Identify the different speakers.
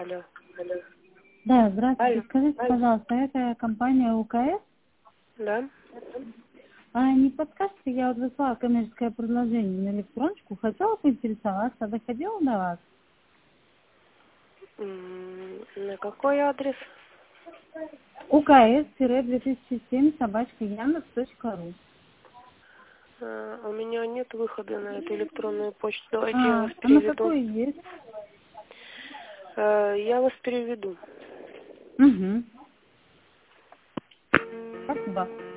Speaker 1: Алло.
Speaker 2: Да, здравствуйте.
Speaker 1: Алло.
Speaker 2: Скажите, пожалуйста, это компания УКС?
Speaker 1: Да.
Speaker 2: А не подскажете, я вот выслала коммерческое предложение на электроночку, хотела поинтересоваться, доходила до вас?
Speaker 1: На какой адрес?
Speaker 2: УКС-2007 _Яндекс.ру.
Speaker 1: У меня нет выхода на эту электронную почту. Давайте я вас
Speaker 2: А на
Speaker 1: переведу.
Speaker 2: какой есть?
Speaker 1: Я вас переведу.
Speaker 2: Угу. Спасибо.